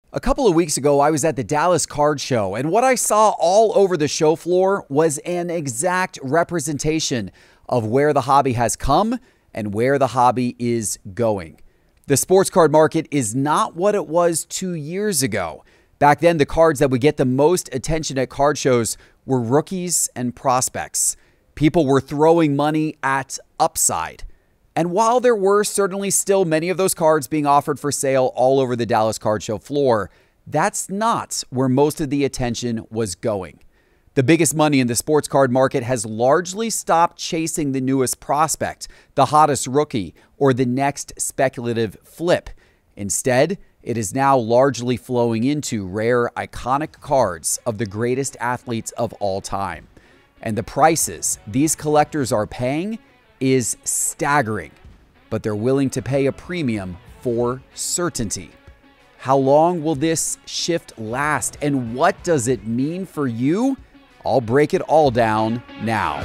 A couple of weeks ago, I was at the Dallas Card Show, and what I saw all over the show floor was an exact representation of where the hobby has come and where the hobby is going. The sports card market is not what it was 2 years ago. Back then, the cards that would get the most attention at card shows were rookies and prospects. People were throwing money at upside. And while there were certainly still many of those cards being offered for sale all over the Dallas Card Show floor, that's not where most of the attention was going. The biggest money in the sports card market has largely stopped chasing the newest prospect, the hottest rookie, or the next speculative flip. Instead, it is now largely flowing into rare, iconic cards of the greatest athletes of all time. And the prices these collectors are paying is staggering, but they're willing to pay a premium for certainty. How long will this shift last, and what does it mean for you? I'll break it all down now.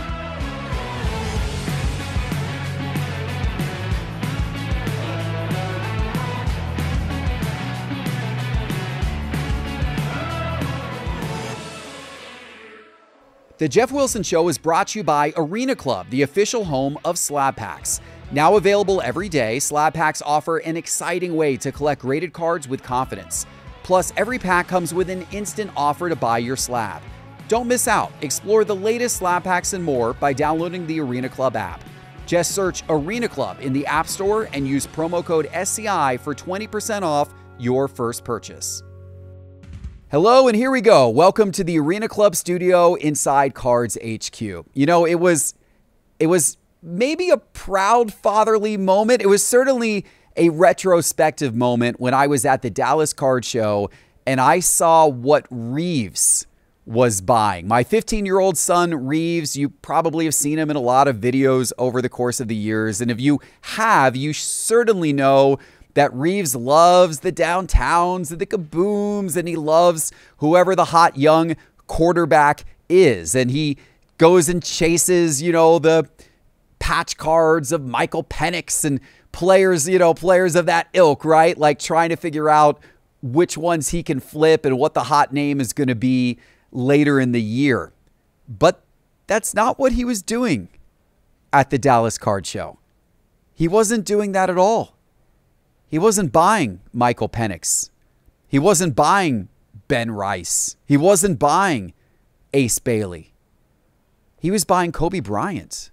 The Jeff Wilson Show is brought to you by Arena Club, the official home of Slab Packs. Now available every day, Slab Packs offer an exciting way to collect graded cards with confidence. Plus, every pack comes with an instant offer to buy your slab. Don't miss out. Explore the latest Slab Packs and more by downloading the Arena Club app. Just search Arena Club in the App Store and use promo code SCI for 20% off your first purchase. Hello, and here we go. Welcome to the Arena Club studio inside Cards HQ. You know, it was maybe a proud fatherly moment. It was certainly a retrospective moment when I was at the Dallas Card Show and I saw what Reeves was buying. My 15-year-old son, Reeves, you probably have seen him in a lot of videos over the course of the years. And if you have, you certainly know that Reeves loves the downtowns and the kabooms, and he loves whoever the hot young quarterback is. And he goes and chases, the patch cards of Michael Penix and players of that ilk, right? Like trying to figure out which ones he can flip and what the hot name is going to be later in the year. But that's not what he was doing at the Dallas Card Show. He wasn't doing that at all. He wasn't buying Michael Penix. He wasn't buying Ben Rice. He wasn't buying Ace Bailey. He was buying Kobe Bryant.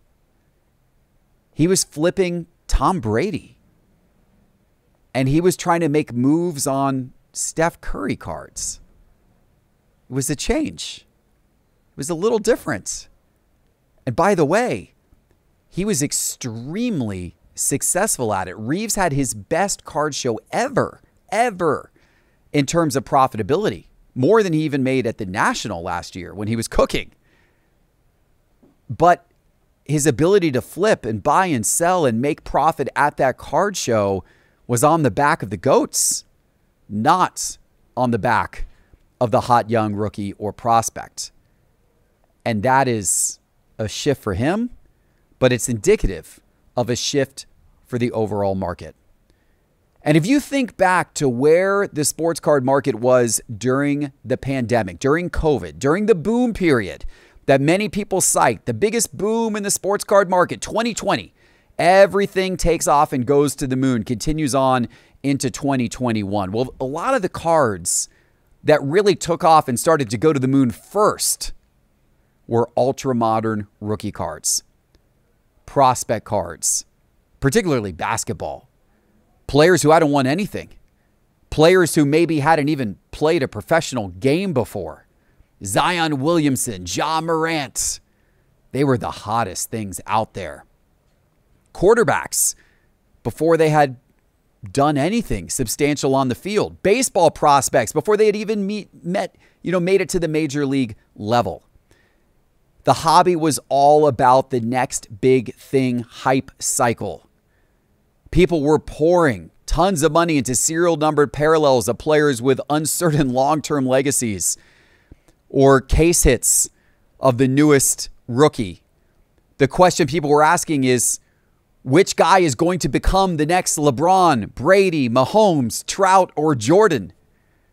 He was flipping Tom Brady. And he was trying to make moves on Steph Curry cards. It was a change. It was a little different. And by the way, he was extremely successful at it. Reeves had his best card show ever in terms of profitability, more than he even made at the National last year when he was cooking. But his ability to flip and buy and sell and make profit at that card show was on the back of the GOATs, not on the back of the hot young rookie or prospect. And that is a shift for him, but it's indicative of a shift for the overall market. And if you think back to where the sports card market was during the pandemic, during COVID, during the boom period that many people cite, the biggest boom in the sports card market, 2020, everything takes off and goes to the moon, continues on into 2021. Well, a lot of the cards that really took off and started to go to the moon first were ultra-modern rookie cards, prospect cards, particularly basketball. Players who hadn't won anything. Players who maybe hadn't even played a professional game before. Zion Williamson, Ja Morant. They were the hottest things out there. Quarterbacks, before they had done anything substantial on the field. Baseball prospects, before they had even made it to the major league level. The hobby was all about the next big thing hype cycle. People were pouring tons of money into serial numbered parallels of players with uncertain long-term legacies or case hits of the newest rookie. The question people were asking is, which guy is going to become the next LeBron, Brady, Mahomes, Trout, or Jordan?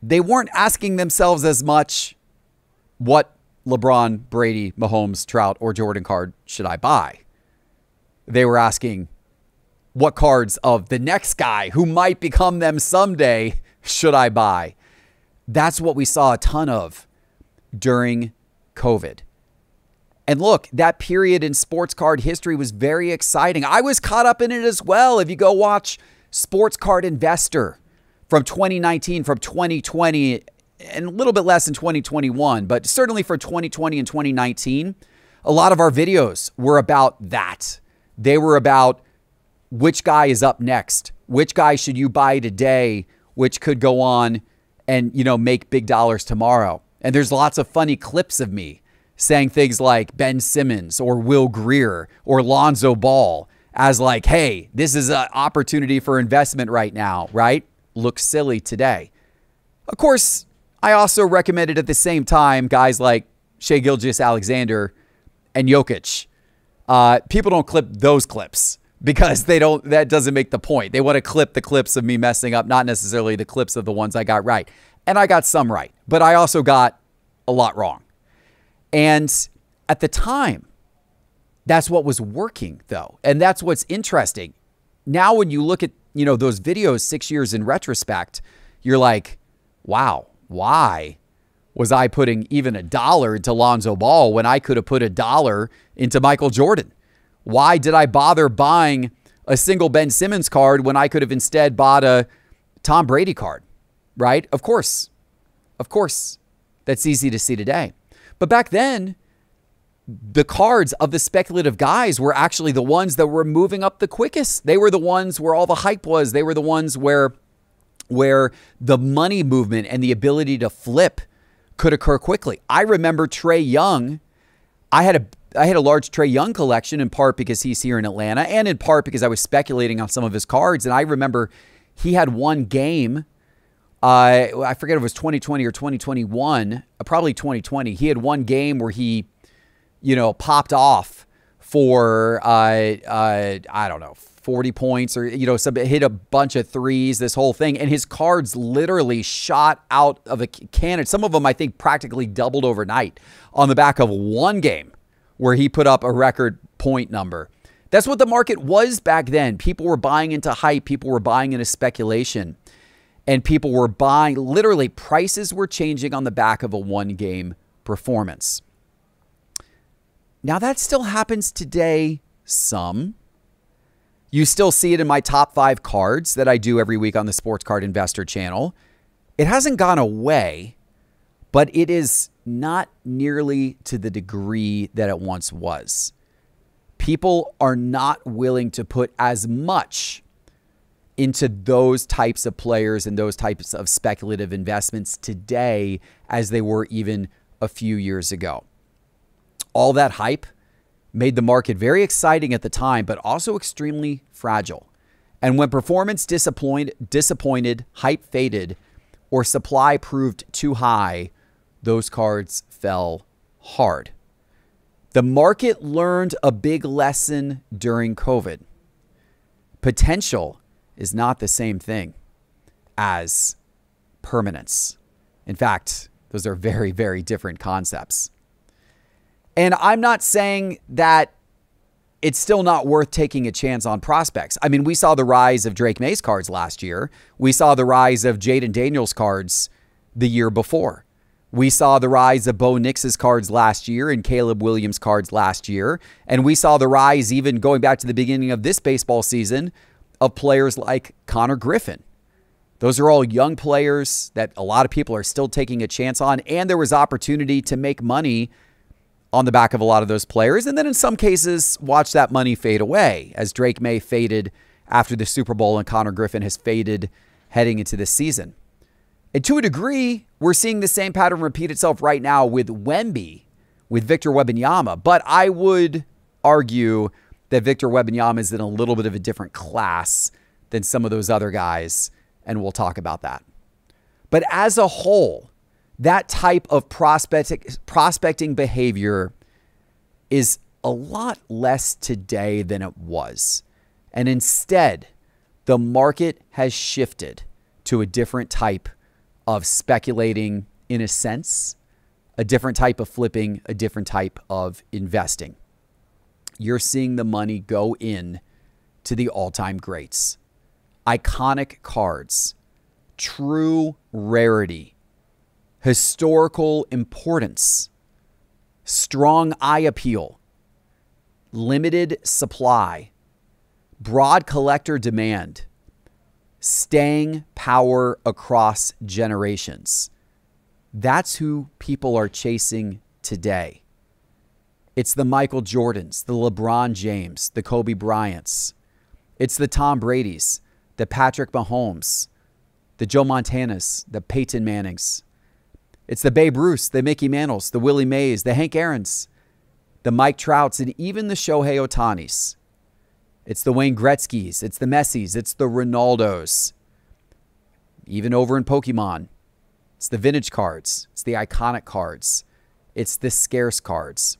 they weren't asking themselves as much, what LeBron, Brady, Mahomes, Trout, or Jordan card should I buy? They were asking, what cards of the next guy who might become them someday should I buy? That's what we saw a ton of during COVID. And look, that period in sports card history was very exciting. I was caught up in it as well. If you go watch Sports Card Investor from 2019, from 2020, and a little bit less in 2021, but certainly for 2020 and 2019, a lot of our videos were about that. They were about which guy is up next, which guy should you buy today, which could go on and, make big dollars tomorrow. And there's lots of funny clips of me saying things like Ben Simmons or Will Greer or Lonzo Ball as like, hey, this is an opportunity for investment right now, right? Looks silly today. Of course, I also recommended at the same time guys like Shai Gilgeous-Alexander and Jokic. People don't clip those clips because that doesn't make the point. They want to clip the clips of me messing up, not necessarily the clips of the ones I got right. And I got some right, but I also got a lot wrong. And at the time, that's what was working, though. And that's what's interesting. Now, when you look at, those videos 6 years in retrospect, you're like, wow, why was I putting even $1 into Lonzo Ball when I could have put $1 into Michael Jordan? Why did I bother buying a single Ben Simmons card when I could have instead bought a Tom Brady card, right? Of course, that's easy to see today. But back then, the cards of the speculative guys were actually the ones that were moving up the quickest. They were the ones where all the hype was. They were the ones where the money movement and the ability to flip could occur quickly. I remember Trae Young. I had a large Trae Young collection, in part because he's here in Atlanta and in part because I was speculating on some of his cards. And I remember he had one game. I forget if it was 2020 or 2021, probably 2020. He had one game where he, popped off for, I don't know, 40 points or, hit a bunch of threes, this whole thing. And his cards literally shot out of a cannon. Some of them, I think, practically doubled overnight on the back of one game where he put up a record point number. That's what the market was back then. People were buying into hype. People were buying into speculation. And people were buying, literally prices were changing on the back of a one-game performance. Now that still happens today, some. You still see it in my top 5 cards that I do every week on the Sports Card Investor channel. It hasn't gone away, but it is not nearly to the degree that it once was. People are not willing to put as much into those types of players and those types of speculative investments today as they were even a few years ago. All that hype made the market very exciting at the time, but also extremely fragile. And when performance disappointed, hype faded, or supply proved too high, those cards fell hard. The market learned a big lesson during COVID. Potential is not the same thing as permanence. In fact, those are very, very different concepts. And I'm not saying that it's still not worth taking a chance on prospects. I mean, we saw the rise of Drake May's cards last year. We saw the rise of Jaden Daniels cards the year before. We saw the rise of Bo Nix's cards last year and Caleb Williams cards last year. And we saw the rise, even going back to the beginning of this baseball season, of players like Connor Griffin. Those are all young players that a lot of people are still taking a chance on, and there was opportunity to make money on the back of a lot of those players, and then in some cases watch that money fade away as Drake May faded after the Super Bowl and Connor Griffin has faded heading into this season. And to a degree, we're seeing the same pattern repeat itself right now with Wemby, with Victor Wembanyama, but I would argue that Victor Wembanyama is in a little bit of a different class than some of those other guys, and we'll talk about that. But as a whole, that type of prospecting behavior is a lot less today than it was. And instead, the market has shifted to a different type of speculating in a sense, a different type of flipping, a different type of investing. You're seeing the money go in to the all-time greats. Iconic cards, true rarity, historical importance, strong eye appeal, limited supply, broad collector demand, staying power across generations. That's who people are chasing today. It's the Michael Jordans, the LeBron James, the Kobe Bryants. It's the Tom Bradys, the Patrick Mahomes, the Joe Montanas, the Peyton Mannings. It's the Babe Ruths, the Mickey Mantles, the Willie Mays, the Hank Aaron's, the Mike Trouts, and even the Shohei Ohtanis. It's the Wayne Gretzky's, it's the Messis, it's the Ronaldos. Even over in Pokemon, it's the vintage cards, it's the iconic cards, it's the scarce cards.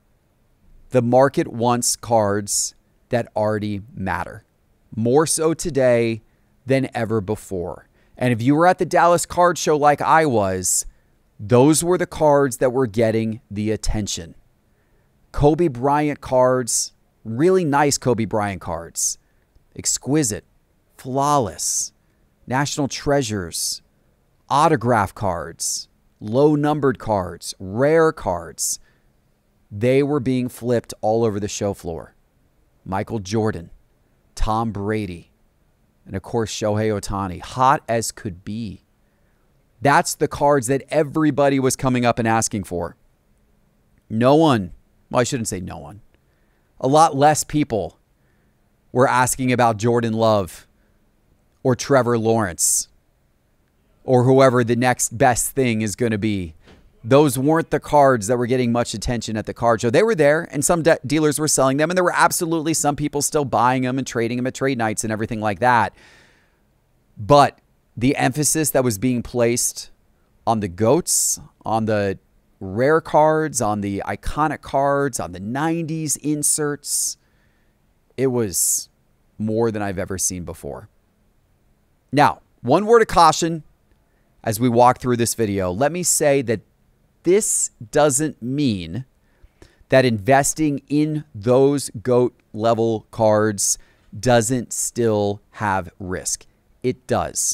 The market wants cards that already matter, more so today than ever before. And if you were at the Dallas Card Show like I was, those were the cards that were getting the attention. Kobe Bryant cards, really nice Kobe Bryant cards, exquisite, flawless, national treasures, autograph cards, low-numbered cards, rare cards. They were being flipped all over the show floor. Michael Jordan, Tom Brady, and of course Shohei Ohtani, hot as could be. That's the cards that everybody was coming up and asking for. No one, well, I shouldn't say no one. A lot less people were asking about Jordan Love or Trevor Lawrence or whoever the next best thing is going to be. Those weren't the cards that were getting much attention at the card show. They were there, and some dealers were selling them, and there were absolutely some people still buying them and trading them at trade nights and everything like that. But the emphasis that was being placed on the GOATs, on the rare cards, on the iconic cards, on the 90s inserts, it was more than I've ever seen before. Now, one word of caution as we walk through this video. Let me say that this doesn't mean that investing in those GOAT level cards doesn't still have risk. It does.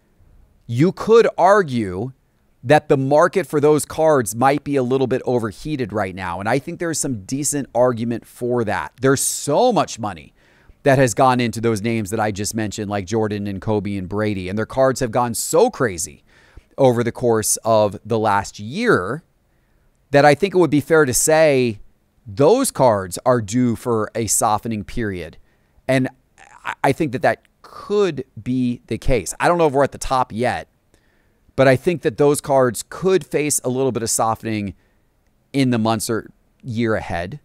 You could argue that the market for those cards might be a little bit overheated right now, and I think there's some decent argument for that. There's so much money that has gone into those names that I just mentioned, like Jordan and Kobe and Brady, and their cards have gone so crazy over the course of the last year that I think it would be fair to say those cards are due for a softening period. And I think that that could be the case. I don't know if we're at the top yet, but I think that those cards could face a little bit of softening in the months or year ahead.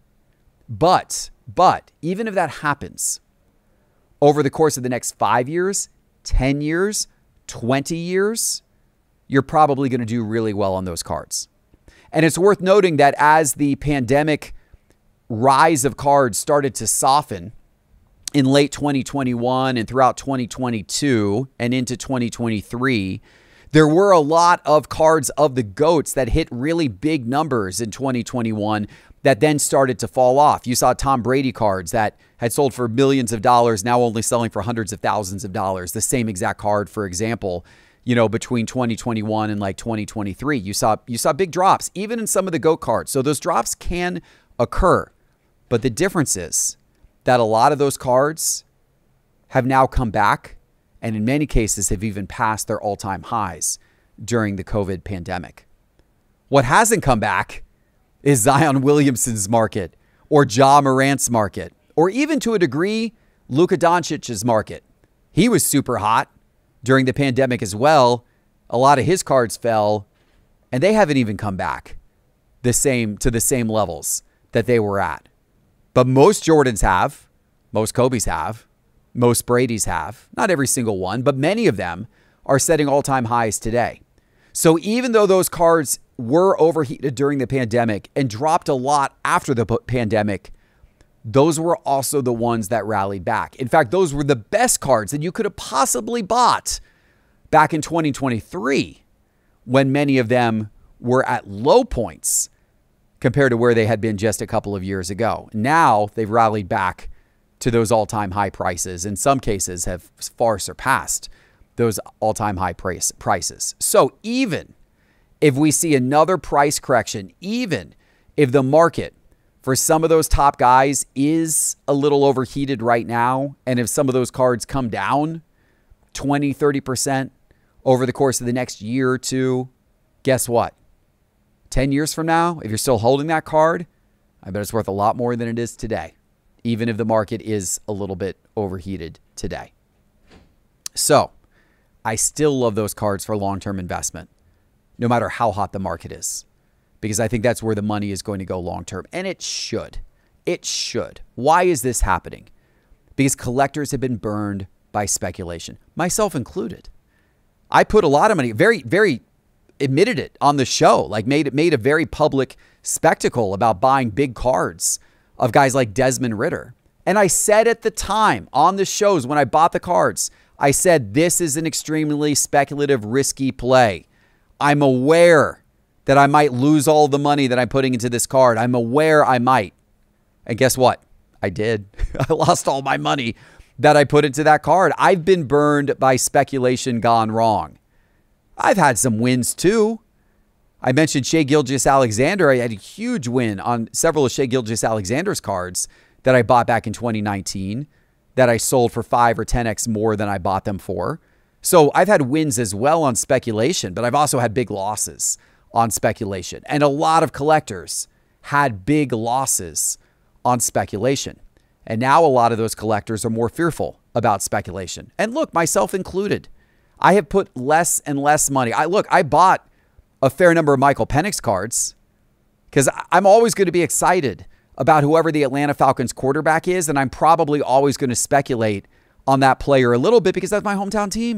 But even if that happens over the course of the next 5 years, 10 years, 20 years, you're probably going to do really well on those cards. And it's worth noting that as the pandemic rise of cards started to soften in late 2021 and throughout 2022 and into 2023, there were a lot of cards of the GOATs that hit really big numbers in 2021 that then started to fall off. You saw Tom Brady cards that had sold for millions of dollars, now only selling for hundreds of thousands of dollars. The same exact card, for example, between 2021 and like 2023, you saw big drops, even in some of the GOAT cards. So those drops can occur. But the difference is that a lot of those cards have now come back and in many cases have even passed their all-time highs during the COVID pandemic. What hasn't come back is Zion Williamson's market or Ja Morant's market, or even to a degree, Luka Doncic's market. He was super hot during the pandemic as well. A lot of his cards fell, and they haven't even come back to the same levels that they were at. But most Jordans have, most Kobe's have, most Brady's have. Not every single one, but many of them are setting all-time highs today. So even though those cards were overheated during the pandemic and dropped a lot after the pandemic, those were also the ones that rallied back. In fact, those were the best cards that you could have possibly bought back in 2023 when many of them were at low points compared to where they had been just a couple of years ago. Now they've rallied back to those all-time high prices. In some cases have far surpassed those all-time high prices. So even if we see another price correction, even if the market for some of those top guys is a little overheated right now, and if some of those cards come down 20, 30% over the course of the next year or two, guess what? 10 years from now, if you're still holding that card, I bet it's worth a lot more than it is today, even if the market is a little bit overheated today. So I still love those cards for long-term investment, no matter how hot the market is, because I think that's where the money is going to go long-term. And it should. It should. Why is this happening? Because collectors have been burned by speculation, myself included. I put a lot of money, very admitted it on the show, like made a very public spectacle about buying big cards of guys like Desmond Ridder. And I said at the time on the shows when I bought the cards, I said, this is an extremely speculative, risky play. I'm aware that I might lose all the money that I'm putting into this card. I'm aware I might. And guess what? I did. I lost all my money that I put into that card. I've been burned by speculation gone wrong. I've had some wins too. I mentioned Shai Gilgeous-Alexander. I had a huge win on several of Shai Gilgeous-Alexander's cards that I bought back in 2019 that I sold for 5 or 10x more than I bought them for. So I've had wins as well on speculation, but I've also had big losses on speculation. And a lot of collectors had big losses on speculation. And now a lot of those collectors are more fearful about speculation. And look, myself included. I have put less and less money. I bought a fair number of Michael Penix cards because I'm always going to be excited about whoever the Atlanta Falcons quarterback is, and I'm probably always going to speculate on that player a little bit because that's my hometown team.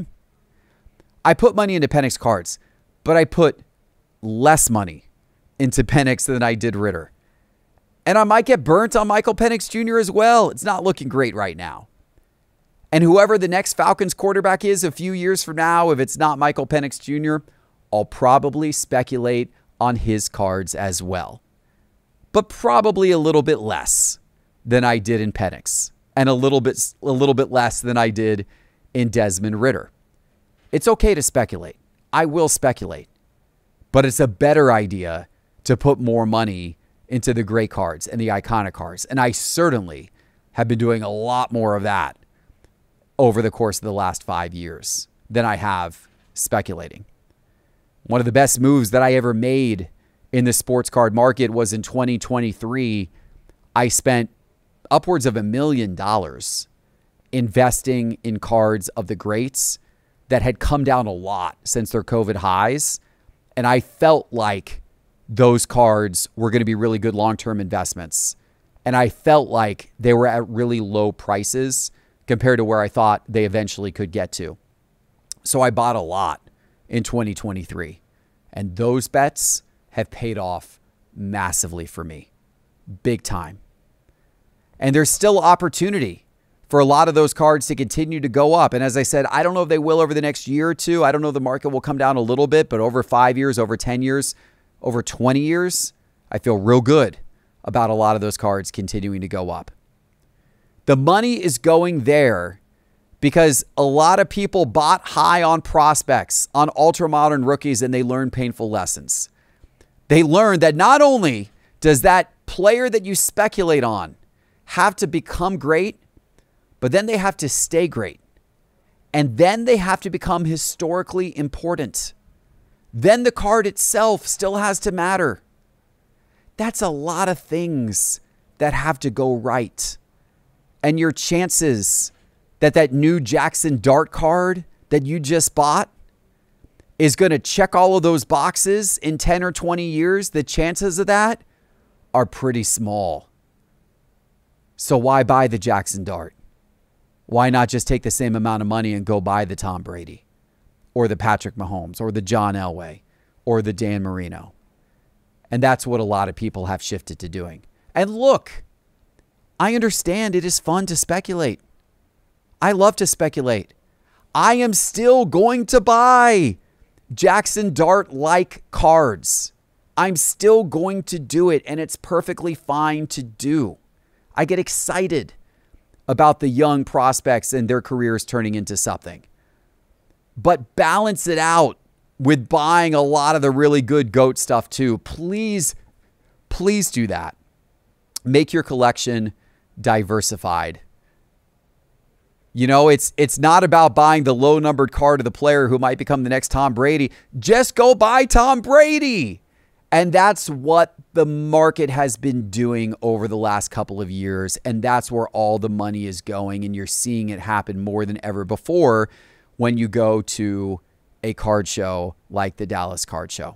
I put money into Penix cards, but I put less money into Penix than I did Ridder. And I might get burnt on Michael Penix Jr. as well. It's not looking great right now. And whoever the next Falcons quarterback is a few years from now, if it's not Michael Penix Jr., I'll probably speculate on his cards as well. But probably a little bit less than I did in Penix, and a little bit less than I did in Desmond Ridder. It's okay to speculate. I will speculate. But it's a better idea to put more money into the great cards and the iconic cards. And I certainly have been doing a lot more of that over the course of the last 5 years than I have speculating. One of the best moves that I ever made in the sports card market was in 2023. I spent upwards of $1 million investing in cards of the greats that had come down a lot since their COVID highs. And I felt like those cards were going to be really good long-term investments. And I felt like they were at really low prices compared to where I thought they eventually could get to. So I bought a lot in 2023. And those bets have paid off massively for me. Big time. And there's still opportunity for a lot of those cards to continue to go up. And as I said, I don't know if they will over the next year or two. I don't know if the market will come down a little bit, but over 5 years, over 10 years, over 20 years, I feel real good about a lot of those cards continuing to go up. The money is going there because a lot of people bought high on prospects, on ultra-modern rookies, and they learned painful lessons. They learned that not only does that player that you speculate on have to become great, but then they have to stay great. And then they have to become historically important. Then the card itself still has to matter. That's a lot of things that have to go right. And your chances that that new Jackson Dart card that you just bought is going to check all of those boxes in 10 or 20 years, the chances of that are pretty small. So why buy the Jackson Dart? Why not just take the same amount of money and go buy the Tom Brady or the Patrick Mahomes or the John Elway or the Dan Marino? And that's what a lot of people have shifted to doing. And look, I understand it is fun to speculate. I love to speculate. I am still going to buy Jackson Dart-like cards. I'm still going to do it, and it's perfectly fine to do. I get excited about the young prospects and their careers turning into something. But balance it out with buying a lot of the really good GOAT stuff too. Please, please do that. Make your collection diversified. You know, it's not about buying the low-numbered card of the player who might become the next Tom Brady. Just go buy Tom Brady. And that's what the market has been doing over the last couple of years. And that's where all the money is going. And you're seeing it happen more than ever before when you go to a card show like the Dallas Card Show.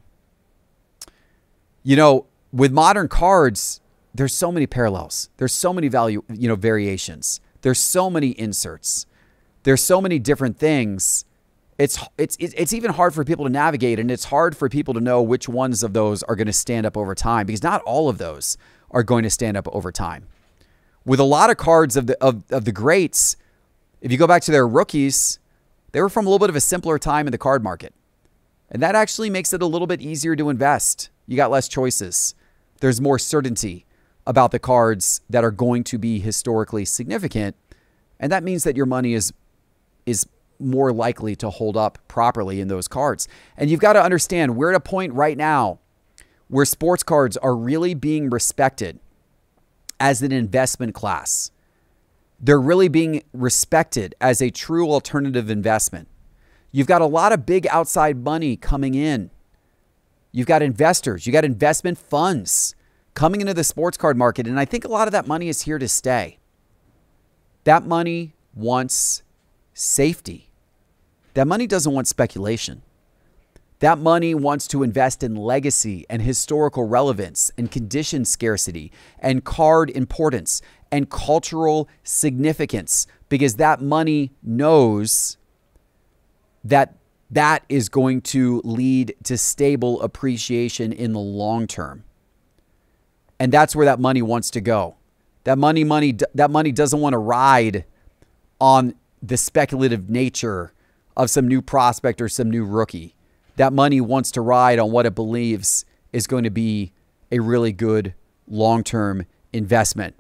You know, with modern cards, there's so many parallels. There's so many variations. There's so many inserts. There's so many different things. It's even hard for people to navigate, and it's hard for people to know which ones of those are going to stand up over time, because not all of those are going to stand up over time. With a lot of cards of the greats, if you go back to their rookies, they were from a little bit of a simpler time in the card market. And that actually makes it a little bit easier to invest. You got less choices. There's more certainty about the cards that are going to be historically significant. And that means that your money is more likely to hold up properly in those cards. And you've got to understand, we're at a point right now where sports cards are really being respected as an investment class. They're really being respected as a true alternative investment. You've got a lot of big outside money coming in. You've got investors, you got investment funds coming into the sports card market. And I think a lot of that money is here to stay. That money wants safety. That money doesn't want speculation. That money wants to invest in legacy and historical relevance and condition scarcity and card importance and cultural significance, because that money knows that that is going to lead to stable appreciation in the long term. And that's where that money wants to go. That money doesn't want to ride on the speculative nature of some new prospect or some new rookie. That money wants to ride on what it believes is going to be a really good long-term investment.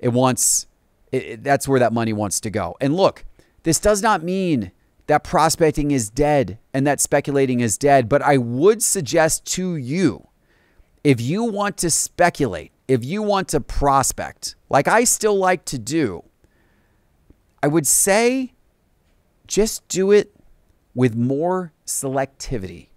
That's where that money wants to go. And look, this does not mean that prospecting is dead and that speculating is dead, but I would suggest to you, if you want to speculate, if you want to prospect, like I still like to do, I would say just do it with more selectivity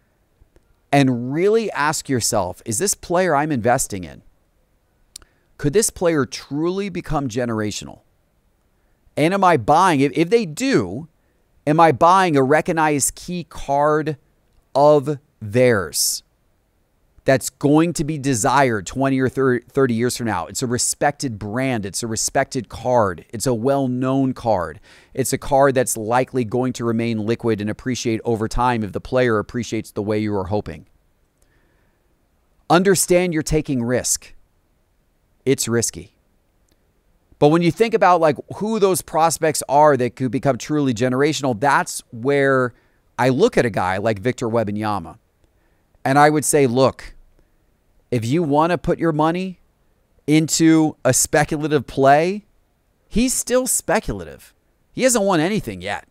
and really ask yourself, is this player I'm investing in, could this player truly become generational? And am I buying, if they do, am I buying a recognized key card of theirs that's going to be desired 20 or 30 years from now? It's a respected brand. It's a respected card. It's a well-known card. It's a card that's likely going to remain liquid and appreciate over time if the player appreciates the way you are hoping. Understand you're taking risk. It's risky. But when you think about like who those prospects are that could become truly generational, that's where I look at a guy like Victor Wembanyama. And I would say, look, if you want to put your money into a speculative play, he's still speculative. He hasn't won anything yet.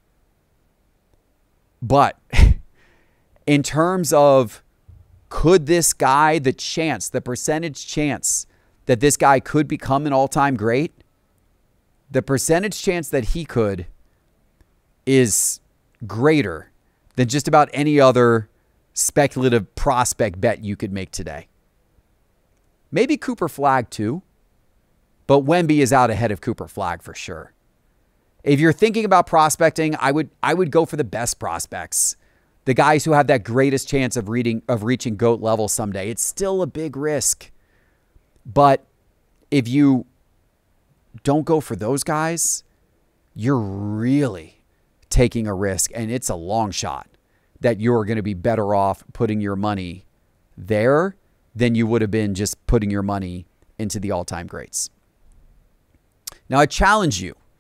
But in terms of could this guy, the percentage chance that this guy could become an all-time great, the percentage chance that he could is greater than just about any other speculative prospect bet you could make today. Maybe Cooper Flagg too, but Wemby is out ahead of Cooper Flagg for sure. If you're thinking about prospecting, I would go for the best prospects, the guys who have that greatest chance of reaching GOAT level someday. It's still a big risk, but if you don't go for those guys, you're really taking a risk, and it's a long shot that you're going to be better off putting your money there than you would have been just putting your money into the all-time greats. Now, I challenge you,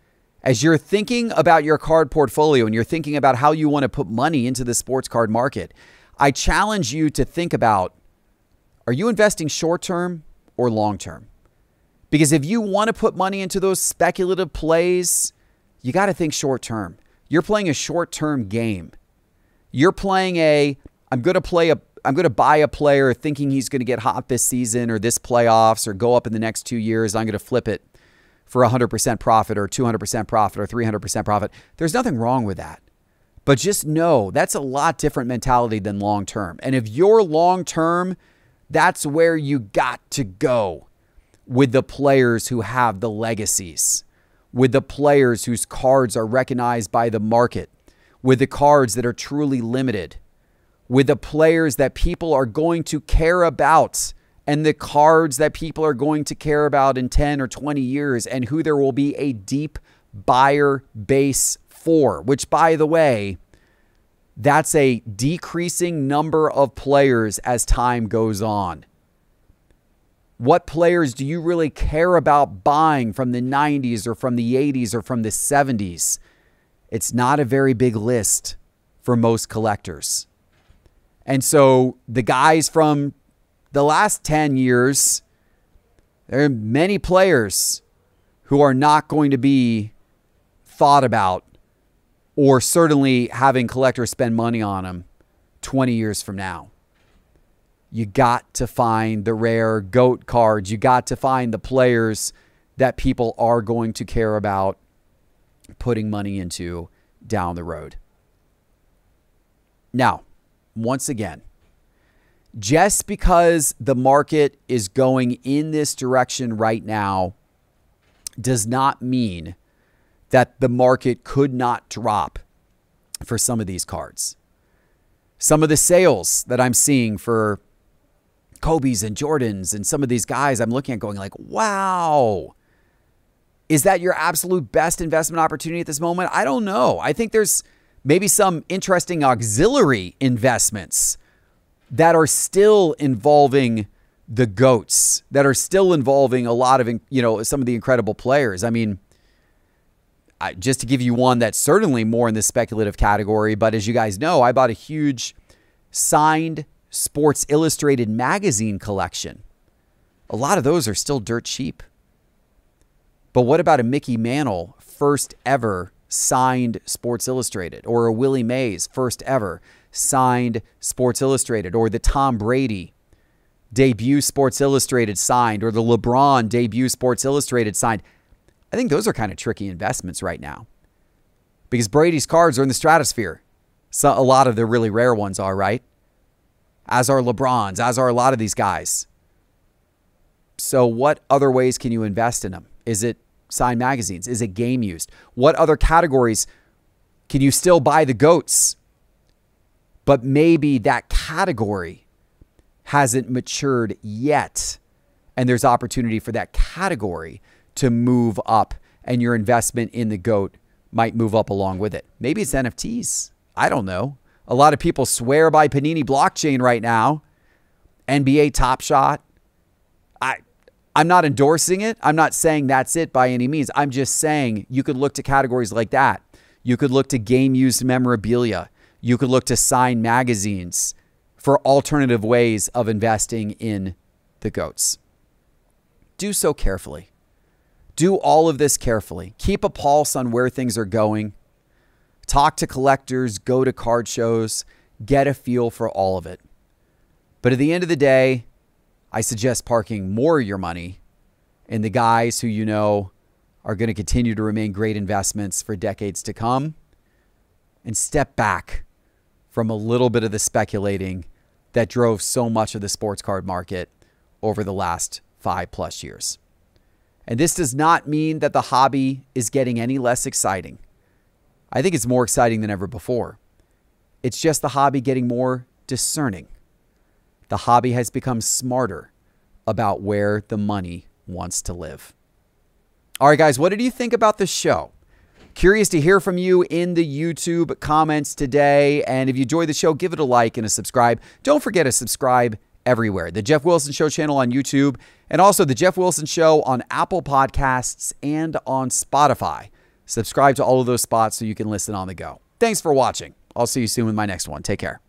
As you're thinking about your card portfolio and you're thinking about how you want to put money into the sports card market, I challenge you to think about, are you investing short-term or long-term? Because if you want to put money into those speculative plays, you got to think short-term. You're playing a short-term game. You're playing I'm going to buy a player thinking he's going to get hot this season or this playoffs or go up in the next 2 years. I'm going to flip it for 100% profit or 200% profit or 300% profit. There's nothing wrong with that. But just know that's a lot different mentality than long-term. And if you're long-term, that's where you got to go with the players who have the legacies, with the players whose cards are recognized by the market, with the cards that are truly limited, with the players that people are going to care about and the cards that people are going to care about in 10 or 20 years and who there will be a deep buyer base for, which, by the way, that's a decreasing number of players as time goes on. What players do you really care about buying from the 90s or from the 80s or from the 70s? It's not a very big list for most collectors. And so the guys from the last 10 years, there are many players who are not going to be thought about or certainly having collectors spend money on them 20 years from now. You got to find the rare GOAT cards. You got to find the players that people are going to care about putting money into down the road. Now, once again, just because the market is going in this direction right now does not mean that the market could not drop for some of these cards. Some of the sales that I'm seeing for Kobe's and Jordans and some of these guys I'm looking at going like, wow, is that your absolute best investment opportunity at this moment? I don't know. I think there's maybe some interesting auxiliary investments that are still involving the GOATs, that are still involving a lot of, some of the incredible players. I mean, just to give you one that's certainly more in the speculative category, but as you guys know, I bought a huge signed Sports Illustrated magazine collection. A lot of those are still dirt cheap. But what about a Mickey Mantle first ever signed Sports Illustrated, or a Willie Mays first ever signed Sports Illustrated, or the Tom Brady debut Sports Illustrated signed, or the LeBron debut Sports Illustrated signed? I think those are kind of tricky investments right now because Brady's cards are in the stratosphere. So a lot of the really rare ones are, right? As are LeBron's, as are a lot of these guys. So what other ways can you invest in them? Is it signed magazines? Is it game used? What other categories can you still buy the GOATs? But maybe that category hasn't matured yet. And there's opportunity for that category to move up, and your investment in the GOAT might move up along with it. Maybe it's NFTs. I don't know. A lot of people swear by Panini blockchain right now. NBA Top Shot. I'm not endorsing it. I'm not saying that's it by any means. I'm just saying you could look to categories like that. You could look to game-used memorabilia. You could look to signed magazines for alternative ways of investing in the GOATs. Do so carefully. Do all of this carefully. Keep a pulse on where things are going. Talk to collectors, go to card shows, get a feel for all of it. But at the end of the day, I suggest parking more of your money in the guys who you know are going to continue to remain great investments for decades to come, and step back from a little bit of the speculating that drove so much of the sports card market over the last 5+ years. And this does not mean that the hobby is getting any less exciting. I think it's more exciting than ever before. It's just the hobby getting more discerning. The hobby has become smarter about where the money wants to live. All right, guys, what did you think about the show? Curious to hear from you in the YouTube comments today. And if you enjoyed the show, give it a like and a subscribe. Don't forget to subscribe everywhere. The Jeff Wilson Show channel on YouTube, and also the Jeff Wilson Show on Apple Podcasts and on Spotify. Subscribe to all of those spots so you can listen on the go. Thanks for watching. I'll see you soon with my next one. Take care.